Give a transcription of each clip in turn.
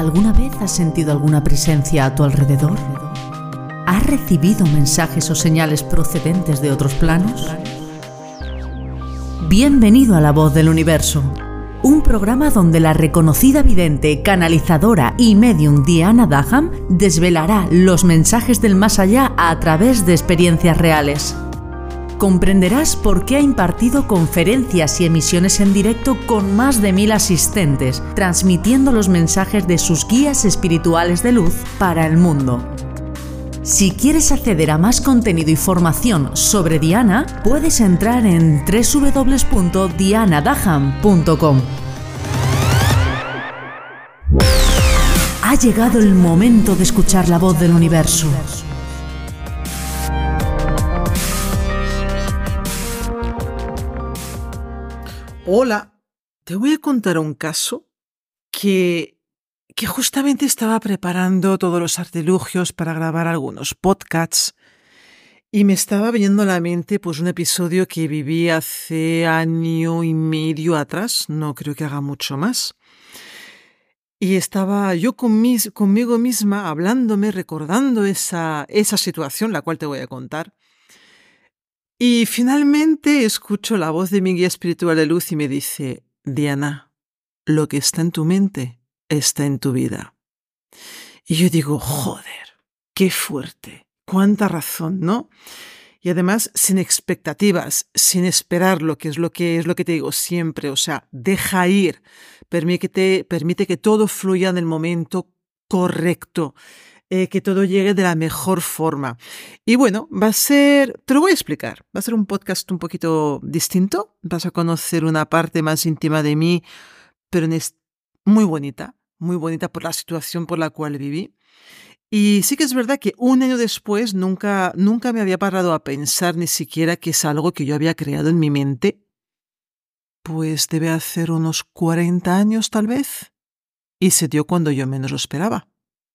¿Alguna vez has sentido alguna presencia a tu alrededor? ¿Has recibido mensajes o señales procedentes de otros planos? Bienvenido a La Voz del Universo, un programa donde la reconocida vidente, canalizadora y medium Diana Daham desvelará los mensajes del más allá a través de experiencias reales. Comprenderás por qué ha impartido conferencias y emisiones en directo con más de 1000 asistentes, transmitiendo los mensajes de sus guías espirituales de luz para el mundo. Si quieres acceder a más contenido y formación sobre Diana, puedes entrar en www.dianadaham.com. Ha llegado el momento de escuchar la voz del universo. Hola, te voy a contar un caso que justamente estaba preparando todos los artilugios para grabar algunos podcasts y me estaba viniendo a la mente pues un episodio que viví hace 1.5 años atrás, no creo que haga mucho más. Y estaba yo conmigo misma hablándome, recordando esa situación, la cual te voy a contar. Y finalmente escucho la voz de mi guía espiritual de luz y me dice: Diana, lo que está en tu mente está en tu vida. Y yo digo, joder, qué fuerte, cuánta razón, ¿no? Y además sin expectativas, sin esperar lo que es lo que te digo siempre, o sea, deja ir, permite que todo fluya en el momento correcto. Que todo llegue de la mejor forma. Y bueno, te lo voy a explicar, va a ser un podcast un poquito distinto, vas a conocer una parte más íntima de mí, pero muy bonita por la situación por la cual viví. Y sí que es verdad que un año después nunca me había parado a pensar ni siquiera que es algo que yo había creado en mi mente, pues debe hacer unos 40 años tal vez, y se dio cuando yo menos lo esperaba.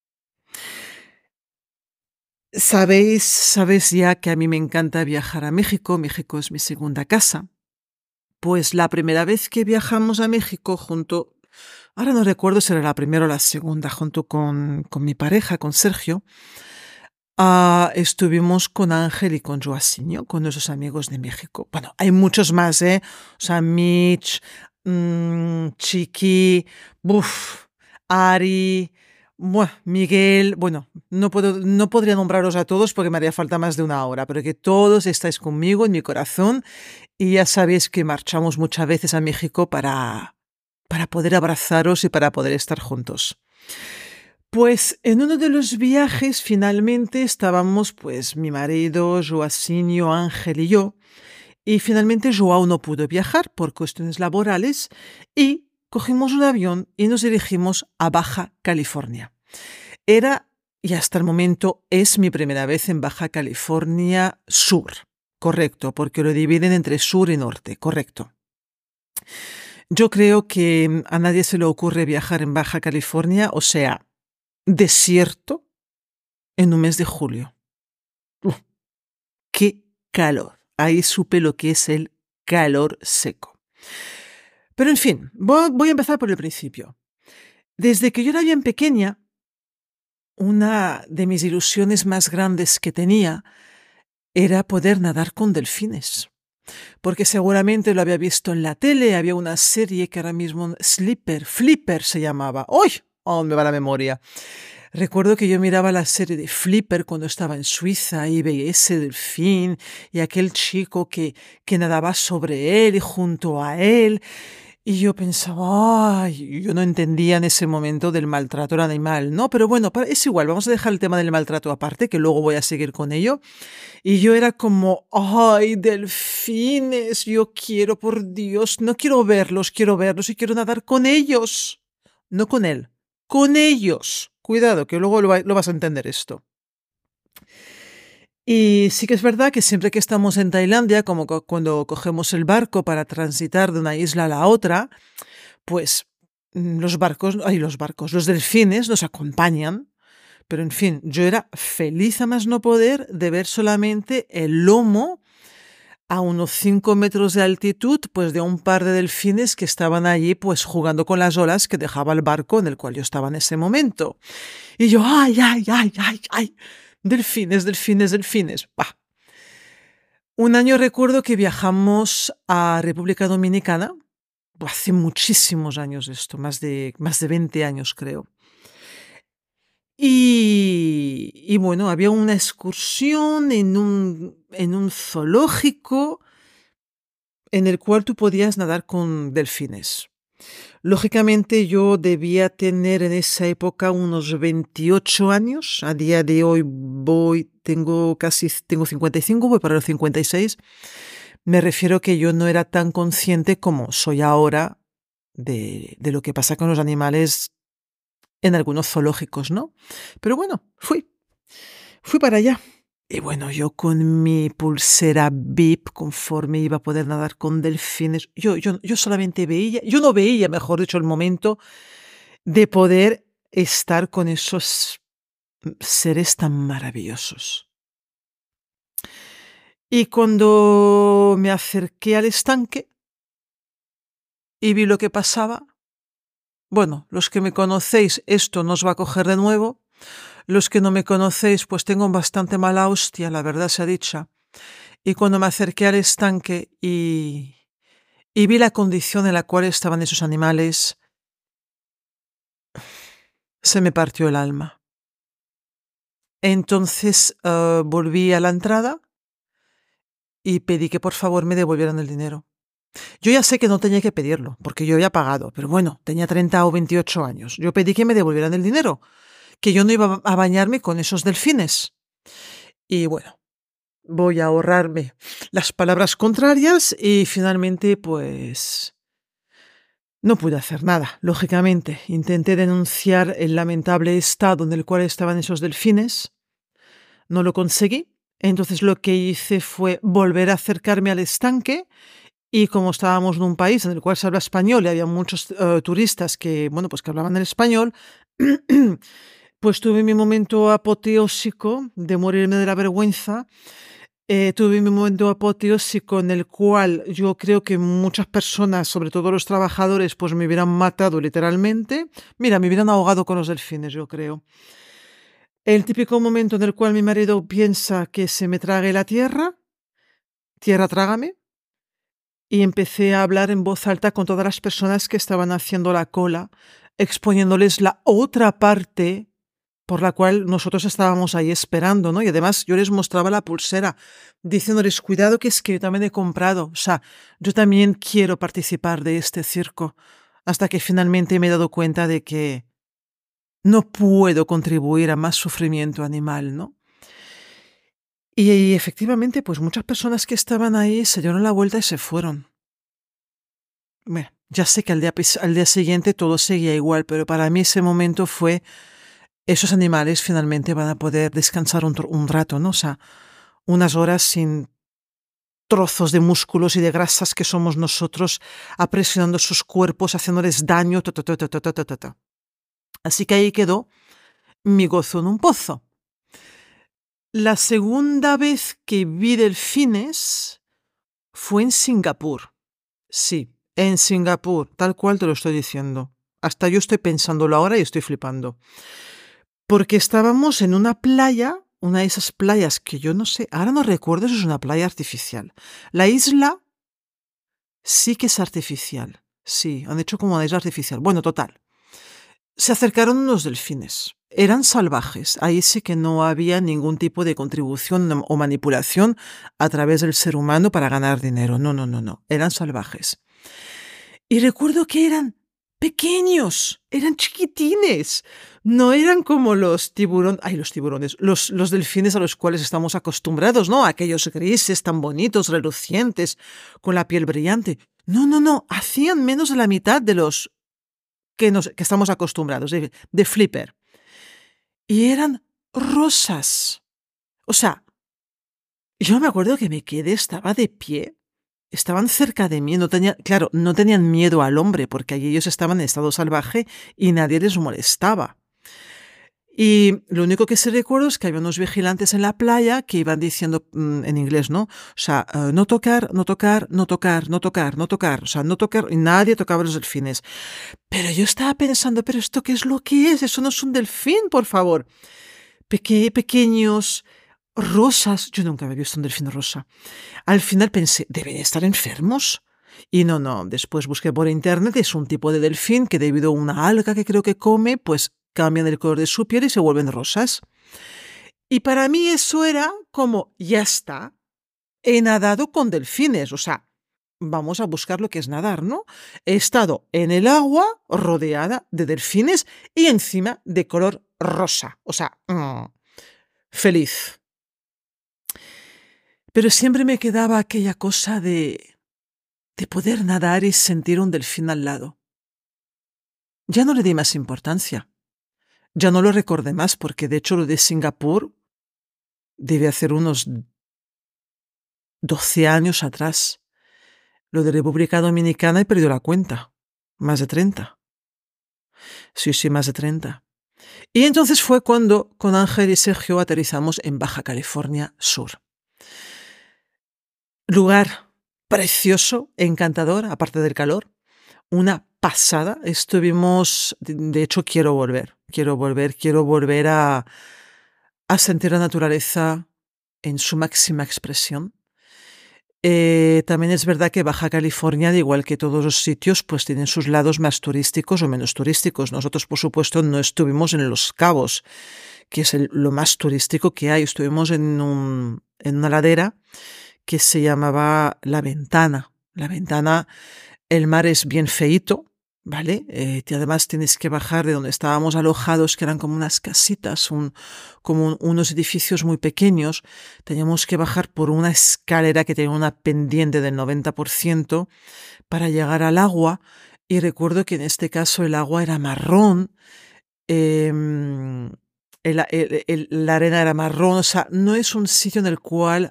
Sabes ya que a mí me encanta viajar a México. México es mi segunda casa. Pues la primera vez que viajamos a México ahora no recuerdo si era la primera o la segunda, junto con mi pareja, con Sergio, estuvimos con Ángel y con Joaquín, con nuestros amigos de México. Bueno, hay muchos más, O sea, Mitch, Chiqui, Ari, Miguel. Bueno, no podría nombraros a todos porque me haría falta más de 1 hora, pero que todos estáis conmigo en mi corazón y ya sabéis que marchamos muchas veces a México para poder abrazaros y para poder estar juntos. Pues en uno de los viajes finalmente estábamos pues mi marido, Joaquín, Ángel y yo, y finalmente Joao no pudo viajar por cuestiones laborales y cogimos un avión y nos dirigimos a Baja California. Era, y hasta el momento es, mi primera vez en Baja California Sur. Correcto, porque lo dividen entre sur y norte, correcto. Yo creo que a nadie se le ocurre viajar en Baja California, o sea, desierto, en un mes de julio. ¡Qué calor! Ahí supe lo que es el calor seco. Pero en fin, voy a empezar por el principio. Desde que yo era bien pequeña, una de mis ilusiones más grandes que tenía era poder nadar con delfines. Porque seguramente lo había visto en la tele, había una serie que ahora mismo Flipper se llamaba. ¡Uy! ¡Oh, me va la memoria! Recuerdo que yo miraba la serie de Flipper cuando estaba en Suiza y veía ese delfín y aquel chico que nadaba sobre él y junto a él. Y yo pensaba, ay, yo no entendía en ese momento del maltrato al animal, ¿no? Pero bueno, es igual, vamos a dejar el tema del maltrato aparte, que luego voy a seguir con ello. Y yo era como, ay, delfines, yo quiero, por Dios, no quiero verlos y quiero nadar con ellos. No con él, con ellos. Cuidado, que luego lo vas a entender esto. Y sí que es verdad que siempre que estamos en Tailandia, como cuando cogemos el barco para transitar de una isla a la otra, pues los delfines nos acompañan. Pero en fin, yo era feliz a más no poder de ver solamente el lomo a unos 5 metros de altitud, pues de un par de delfines que estaban allí pues jugando con las olas que dejaba el barco en el cual yo estaba en ese momento. Y yo, ay, ay, ay, ay, ay, delfines, delfines, delfines. Bah. Un año recuerdo que viajamos a República Dominicana, hace muchísimos años esto, más de 20 años creo. Y bueno, había una excursión en un zoológico en el cual tú podías nadar con delfines. Lógicamente yo debía tener en esa época unos 28 años. A día de hoy tengo 55, voy para los 56. Me refiero que yo no era tan consciente como soy ahora de lo que pasa con los animales en algunos zoológicos, ¿no? Pero bueno, fui para allá. Y bueno, yo con mi pulsera VIP, conforme iba a poder nadar con delfines, yo solamente veía, yo no veía, mejor dicho, el momento de poder estar con esos seres tan maravillosos. Y cuando me acerqué al estanque y vi lo que pasaba, bueno, los que me conocéis, esto no os va a coger de nuevo. Los que no me conocéis, pues tengo bastante mala hostia, la verdad sea dicha. Y cuando me acerqué al estanque y vi la condición en la cual estaban esos animales, se me partió el alma. Entonces volví a la entrada y pedí que por favor me devolvieran el dinero. Yo ya sé que no tenía que pedirlo, porque yo había pagado, pero bueno, tenía 30 o 28 años. Yo pedí que me devolvieran el dinero, que yo no iba a bañarme con esos delfines. Y bueno, voy a ahorrarme las palabras contrarias y finalmente pues no pude hacer nada, lógicamente. Intenté denunciar el lamentable estado en el cual estaban esos delfines. No lo conseguí. Entonces lo que hice fue volver a acercarme al estanque y como estábamos en un país en el cual se habla español y había muchos turistas que, bueno, pues que hablaban el español, pues tuve mi momento apoteósico de morirme de la vergüenza. Tuve mi momento apoteósico en el cual yo creo que muchas personas, sobre todo los trabajadores, pues me hubieran matado literalmente. Mira, me hubieran ahogado con los delfines, yo creo. El típico momento en el cual mi marido piensa que se me trague la tierra, tierra trágame, y empecé a hablar en voz alta con todas las personas que estaban haciendo la cola, exponiéndoles la otra parte por la cual nosotros estábamos ahí esperando, ¿no? Y además yo les mostraba la pulsera, diciéndoles, cuidado que es que yo también he comprado, o sea, yo también quiero participar de este circo, hasta que finalmente me he dado cuenta de que no puedo contribuir a más sufrimiento animal, ¿no? Y efectivamente, pues muchas personas que estaban ahí se dieron la vuelta y se fueron. Bueno, ya sé que al día siguiente todo seguía igual, pero para mí ese momento fue esos animales finalmente van a poder descansar un rato, ¿no? O sea, unas horas sin trozos de músculos y de grasas que somos nosotros apresionando sus cuerpos, haciéndoles daño. Así que ahí quedó mi gozo en un pozo. La segunda vez que vi delfines fue en Singapur. Sí, en Singapur, tal cual te lo estoy diciendo. Hasta yo estoy pensándolo ahora y estoy flipando. Porque estábamos en una playa, una de esas playas que yo no sé, ahora no recuerdo si es una playa artificial. La isla sí que es artificial. Sí, han hecho como una isla artificial. Bueno, total. Se acercaron unos delfines. Eran salvajes. Ahí sí que no había ningún tipo de contribución o manipulación a través del ser humano para ganar dinero. No, no, no, no. Eran salvajes. Y recuerdo que eran pequeños, eran chiquitines. No eran como los tiburones, los delfines a los cuales estamos acostumbrados, ¿no? Aquellos grises tan bonitos, relucientes, con la piel brillante. No, no, no. Hacían menos de la mitad de los que estamos acostumbrados, de flipper. Y eran rosas. O sea, yo me acuerdo que me quedé, estaba de pie. Estaban cerca de mí, no tenían miedo al hombre, porque allí ellos estaban en estado salvaje y nadie les molestaba. Y lo único que sí recuerdo es que había unos vigilantes en la playa que iban diciendo en inglés, ¿no? O sea, no tocar, no tocar, no tocar, no tocar, no tocar. O sea, no tocar, y nadie tocaba los delfines. Pero yo estaba pensando, ¿pero esto qué es lo que es? Eso no es un delfín, por favor. Pequeños, rosas. Yo nunca había visto un delfín rosa. Al final pensé, ¿deben estar enfermos? Y no. Después busqué por internet, es un tipo de delfín que debido a una alga que creo que come, pues cambian el color de su piel y se vuelven rosas. Y para mí eso era como, ya está, he nadado con delfines, o sea, vamos a buscar lo que es nadar, ¿no? He estado en el agua rodeada de delfines y encima de color rosa, o sea, feliz. Pero siempre me quedaba aquella cosa de poder nadar y sentir un delfín al lado. Ya no le di más importancia. Ya no lo recordé más porque de hecho lo de Singapur debe hacer unos 12 años atrás. Lo de República Dominicana he perdido la cuenta. Más de 30. Sí, más de 30. Y entonces fue cuando con Ángel y Sergio aterrizamos en Baja California Sur. Lugar precioso, encantador, aparte del calor. Una pasada. Estuvimos, de hecho quiero volver a sentir la naturaleza en su máxima expresión. También es verdad que Baja California, al igual que todos los sitios, pues tienen sus lados más turísticos o menos turísticos. Nosotros, por supuesto, no estuvimos en Los Cabos, que es lo más turístico que hay. Estuvimos en una ladera que se llamaba La Ventana. La Ventana, el mar es bien feíto, ¿vale? Y además tienes que bajar de donde estábamos alojados, que eran como unas casitas, unos edificios muy pequeños. Teníamos que bajar por una escalera que tenía una pendiente del 90% para llegar al agua. Y recuerdo que en este caso el agua era marrón, la arena era marrón. O sea, no es un sitio en el cual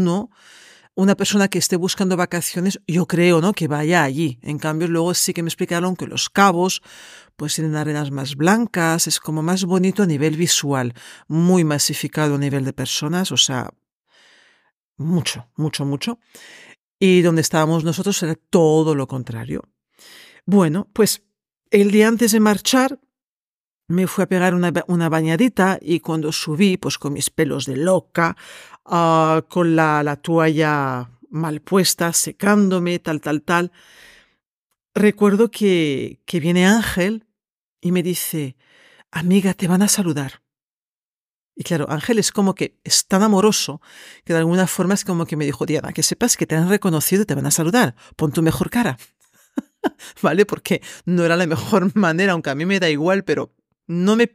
una persona que esté buscando vacaciones, yo creo, ¿no?, que vaya allí. En cambio, luego sí que me explicaron que Los Cabos pues tienen arenas más blancas, es como más bonito a nivel visual, muy masificado a nivel de personas, o sea, mucho. Y donde estábamos nosotros era todo lo contrario. Bueno, pues el día antes de marchar me fui a pegar una bañadita y cuando subí, pues con mis pelos de loca, con la toalla mal puesta, secándome, tal, recuerdo que viene Ángel y me dice, amiga, te van a saludar. Y claro, Ángel es como que es tan amoroso que de alguna forma es como que me dijo, Diana, que sepas que te han reconocido y te van a saludar, pon tu mejor cara. ¿Vale? Porque no era la mejor manera, aunque a mí me da igual, pero no me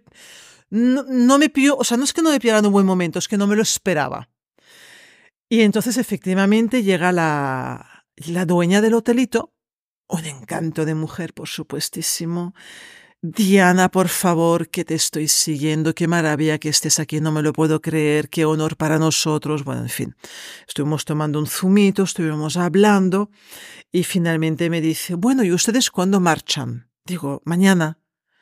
pilló, o sea, no es que no me pillara en un buen momento, es que no me lo esperaba. Y entonces efectivamente llega la dueña del hotelito, un encanto de mujer, por supuestísimo. Diana, por favor, que te estoy siguiendo, qué maravilla que estés aquí, no me lo puedo creer, qué honor para nosotros. Bueno, en fin, estuvimos tomando un zumito, estuvimos hablando y finalmente me dice, bueno, ¿y ustedes cuándo marchan? Digo, mañana.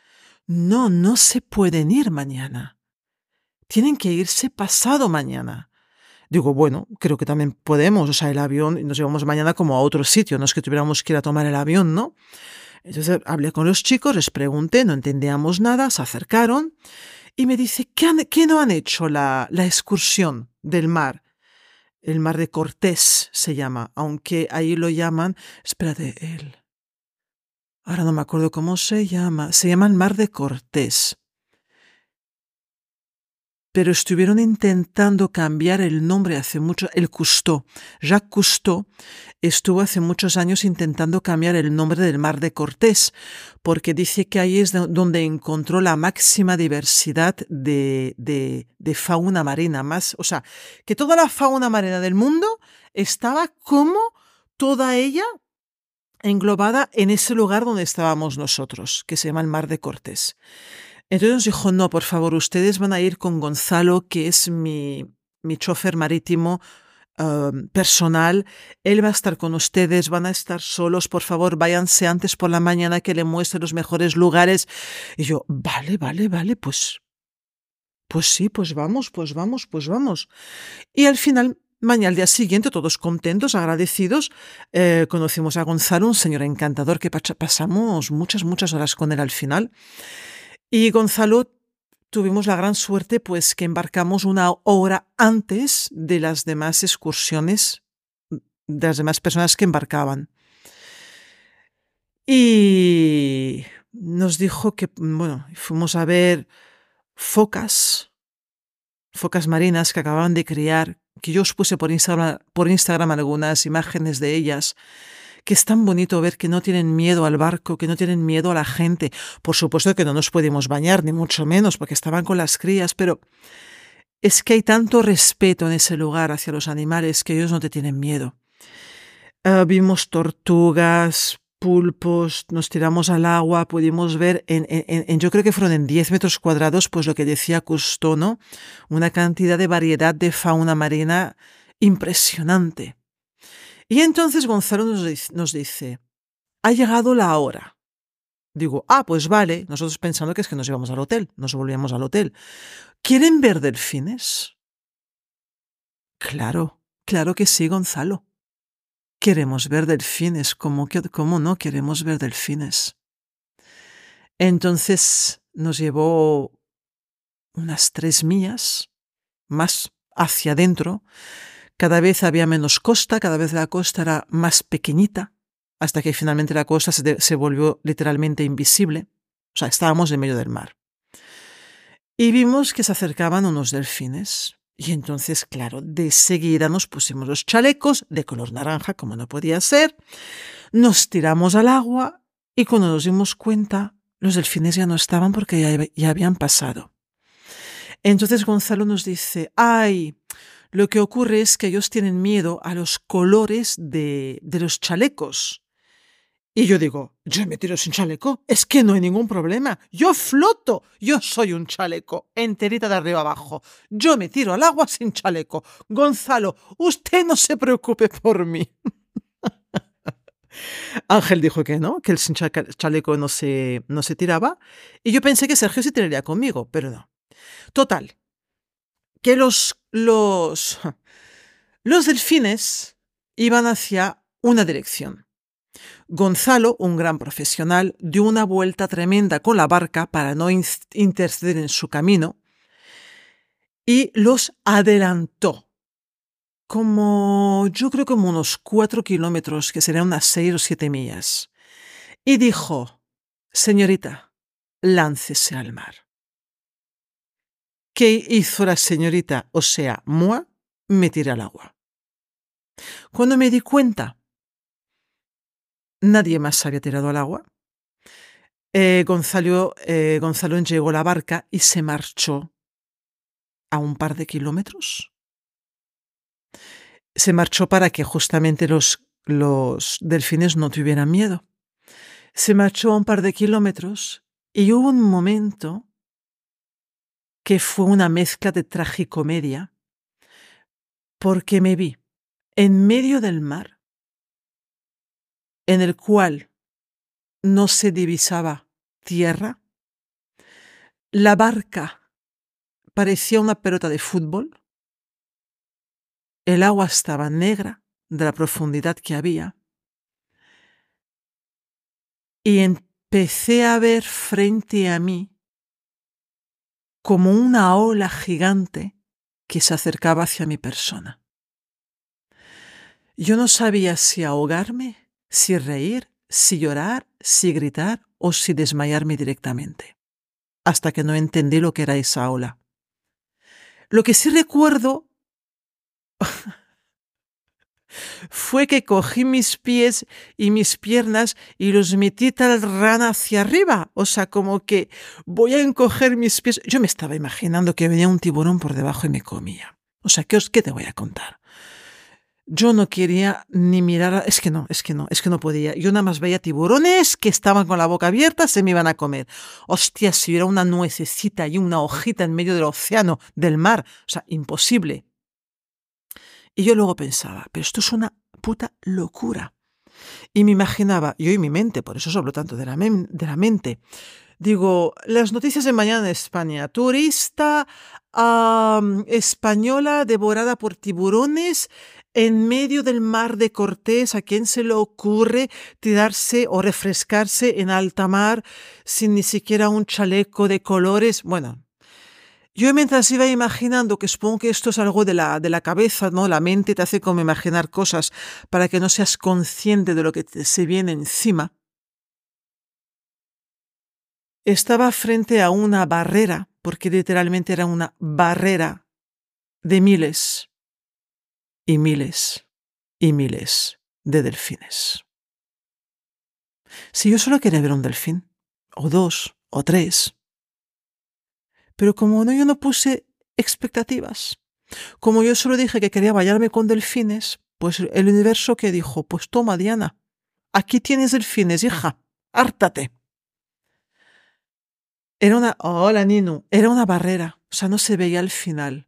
No se pueden ir mañana. Tienen que irse pasado mañana. Digo, bueno, creo que también podemos, o sea, el avión, nos llevamos mañana como a otro sitio, no es que tuviéramos que ir a tomar el avión, ¿no? Entonces hablé con los chicos, les pregunté, no entendíamos nada, se acercaron y me dice, ¿qué no han hecho la excursión del mar? El mar de Cortés se llama, aunque ahí lo llaman, espérate, ahora no me acuerdo cómo se llama el mar de Cortés. Pero estuvieron intentando cambiar el nombre hace mucho, Jacques Cousteau estuvo hace muchos años intentando cambiar el nombre del mar de Cortés, porque dice que ahí es donde encontró la máxima diversidad de fauna marina, más, o sea, que toda la fauna marina del mundo estaba como toda ella englobada en ese lugar donde estábamos nosotros, que se llama el mar de Cortés. Entonces nos dijo, no, por favor, ustedes van a ir con Gonzalo, que es mi chofer marítimo personal. Él va a estar con ustedes, van a estar solos, por favor, váyanse antes por la mañana que le muestre los mejores lugares. Y yo, vale, pues pues sí, pues vamos, pues vamos, pues vamos. Y al final, mañana, al día siguiente, todos contentos, agradecidos, conocimos a Gonzalo, un señor encantador que pasamos muchas horas con él al final. Y Gonzalo, tuvimos la gran suerte pues que embarcamos una hora antes de las demás excursiones, de las demás personas que embarcaban. Y nos dijo que, bueno, fuimos a ver focas marinas que acababan de criar, que yo os puse por Instagram algunas imágenes de ellas, que es tan bonito ver que no tienen miedo al barco, que no tienen miedo a la gente. Por supuesto que no nos pudimos bañar, ni mucho menos, porque estaban con las crías, pero es que hay tanto respeto en ese lugar hacia los animales que ellos no te tienen miedo. Vimos tortugas, pulpos, nos tiramos al agua, pudimos ver, yo creo que fueron en 10 metros cuadrados, pues lo que decía Cousteau, ¿no? Una cantidad de variedad de fauna marina impresionante. Y entonces Gonzalo nos dice, ha llegado la hora. Digo, pues vale, nosotros pensando que es que nos íbamos al hotel, nos volvíamos al hotel. ¿Quieren ver delfines? Claro que sí, Gonzalo. Queremos ver delfines, ¿cómo no queremos ver delfines? Entonces nos llevó unas 3 millas más hacia adentro. Cada vez había menos costa, cada vez la costa era más pequeñita, hasta que finalmente la costa se volvió literalmente invisible. O sea, estábamos en medio del mar. Y vimos que se acercaban unos delfines. Y entonces, claro, de seguida nos pusimos los chalecos de color naranja, como no podía ser, nos tiramos al agua y cuando nos dimos cuenta, los delfines ya no estaban porque ya habían pasado. Entonces Gonzalo nos dice, lo que ocurre es que ellos tienen miedo a los colores de los chalecos. Y yo digo, yo me tiro sin chaleco, es que no hay ningún problema, yo floto, yo soy un chaleco, enterita de arriba abajo, yo me tiro al agua sin chaleco. Gonzalo, usted no se preocupe por mí. Ángel dijo que no, que el sin chaleco no se tiraba, y yo pensé que Sergio se tiraría conmigo, pero no. Total, que los delfines iban hacia una dirección. Gonzalo, un gran profesional, dio una vuelta tremenda con la barca para no interceder en su camino y los adelantó. Yo creo como unos 4 kilómetros, que serían unas 6 o 7 millas. Y dijo, señorita, láncese al mar. ¿Qué hizo la señorita? O sea, moi, me tiré al agua. Cuando me di cuenta, nadie más se había tirado al agua. Gonzalo llegó la barca y se marchó a un par de kilómetros. Se marchó para que justamente los delfines no tuvieran miedo. Se marchó a un par de kilómetros y hubo un momento que fue una mezcla de tragicomedia, porque me vi en medio del mar, en el cual no se divisaba tierra. La barca parecía una pelota de fútbol. El agua estaba negra de la profundidad que había. Y empecé a ver frente a mí como una ola gigante que se acercaba hacia mi persona. Yo no sabía si ahogarme, si reír, si llorar, si gritar o si desmayarme directamente, hasta que no entendí lo que era esa ola. Lo que sí recuerdo fue que cogí mis pies y mis piernas y los metí tal rana hacia arriba. O sea, como que voy a encoger mis pies. Yo me estaba imaginando que venía un tiburón por debajo y me comía. O sea, ¿qué te voy a contar? Yo no quería ni mirar, es que no podía. Yo nada más veía tiburones que estaban con la boca abierta, se me iban a comer. Hostia, si hubiera una nuececita y una hojita en medio del océano, del mar, o sea, imposible. Y yo luego pensaba, pero esto es una puta locura. Y me imaginaba, yo y mi mente, por eso hablo tanto de la mente, Digo, las noticias de mañana en España. Turista española devorada por tiburones en medio del mar de Cortés. ¿A quién se le ocurre tirarse o refrescarse en alta mar sin ni siquiera un chaleco de colores? Bueno, yo mientras iba imaginando, que supongo que esto es algo de la cabeza, ¿no? La mente te hace como imaginar cosas para que no seas consciente de lo que se viene encima. Estaba frente a una barrera, porque literalmente era una barrera de miles y miles y miles de delfines. Si yo solo quería ver un delfín, o 2, o 3, pero como yo no puse expectativas, como yo solo dije que quería bañarme con delfines, pues el universo que dijo, pues toma Diana, aquí tienes delfines, hija, hártate. Hola Nino, era una barrera, o sea, no se veía al final.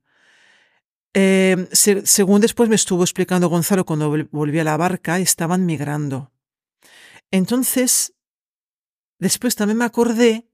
Según después me estuvo explicando Gonzalo, cuando volví a la barca, estaban migrando. Entonces, después también me acordé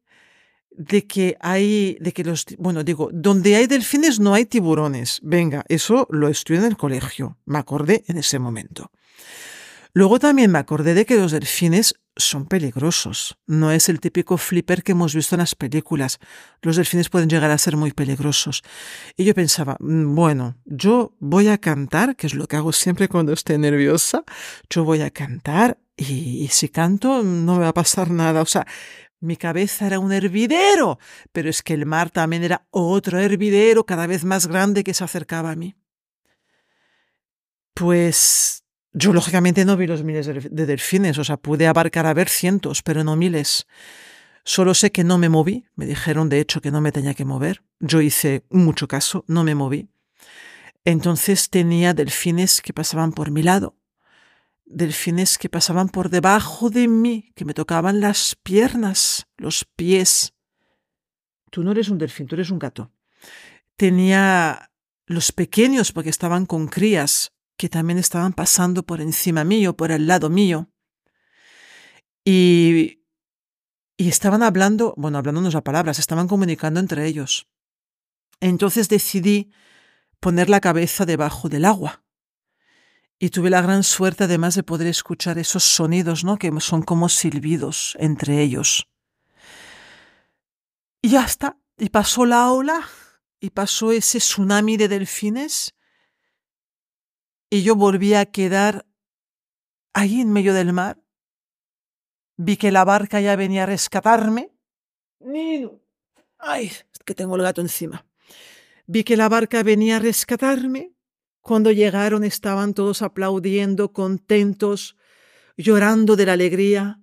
donde hay delfines no hay tiburones. Venga, eso lo estudié en el colegio, me acordé en ese momento. Luego también me acordé de que los delfines son peligrosos. No es el típico flipper que hemos visto en las películas. Los delfines pueden llegar a ser muy peligrosos. Y yo pensaba, bueno, yo voy a cantar, que es lo que hago siempre cuando estoy nerviosa. Yo voy a cantar y si canto no me va a pasar nada. O sea, mi cabeza era un hervidero, pero es que el mar también era otro hervidero cada vez más grande que se acercaba a mí. Pues yo lógicamente no vi los miles de delfines, o sea, pude abarcar a ver cientos, pero no miles. Solo sé que no me moví, me dijeron de hecho que no me tenía que mover. Yo hice mucho caso, no me moví. Entonces tenía delfines que pasaban por mi lado, delfines que pasaban por debajo de mí, que me tocaban las piernas, los pies. Tú no eres un delfín, tú eres un gato. Tenía los pequeños, porque estaban con crías, que también estaban pasando por encima mío, por el lado mío. Y estaban hablando, bueno, hablándonos las palabras, estaban comunicando entre ellos. Entonces decidí poner la cabeza debajo del agua. Y tuve la gran suerte además de poder escuchar esos sonidos, ¿no? Que son como silbidos entre ellos. Y ya está. Y pasó la ola, y pasó ese tsunami de delfines, y yo volví a quedar ahí en medio del mar. Vi que la barca ya venía a rescatarme. Nino. Ay, es que tengo el gato encima. Vi que la barca venía a rescatarme. Cuando llegaron estaban todos aplaudiendo, contentos, llorando de la alegría.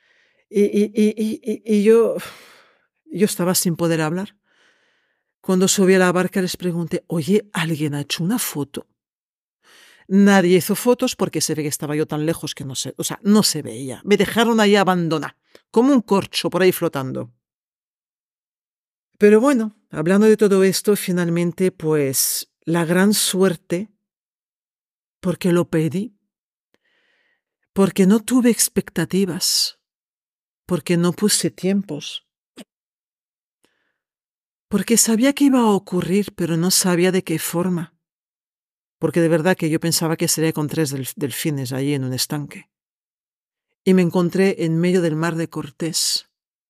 Y yo estaba sin poder hablar. Cuando subí a la barca les pregunté, oye, ¿alguien ha hecho una foto? Nadie hizo fotos porque se ve que estaba yo tan lejos que no se veía. Me dejaron ahí abandonada, como un corcho por ahí flotando. Pero bueno, hablando de todo esto, finalmente, pues, la gran suerte, porque lo pedí, porque no tuve expectativas, porque no puse tiempos, porque sabía que iba a ocurrir, pero no sabía de qué forma. Porque de verdad que yo pensaba que sería con 3 delfines ahí en un estanque. Y me encontré en medio del mar de Cortés,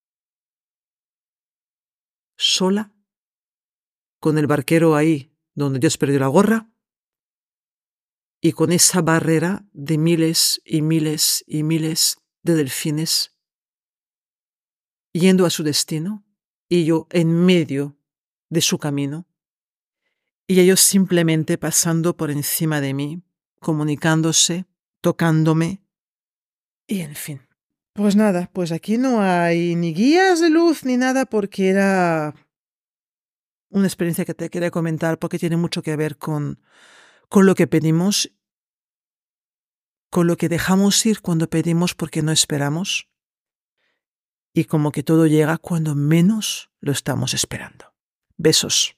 sola, con el barquero ahí donde Dios perdió la gorra, y con esa barrera de miles y miles y miles de delfines yendo a su destino, y yo en medio de su camino, y ellos simplemente pasando por encima de mí, comunicándose, tocándome, y en fin. Pues nada, pues aquí no hay ni guías de luz ni nada, porque era una experiencia que te quería comentar, porque tiene mucho que ver con lo que pedimos, con lo que dejamos ir cuando pedimos porque no esperamos, y como que todo llega cuando menos lo estamos esperando. Besos.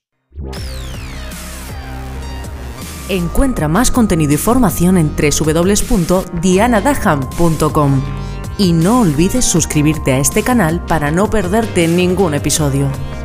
Encuentra más contenido y formación en www.dianadaham.com. Y no olvides suscribirte a este canal para no perderte ningún episodio.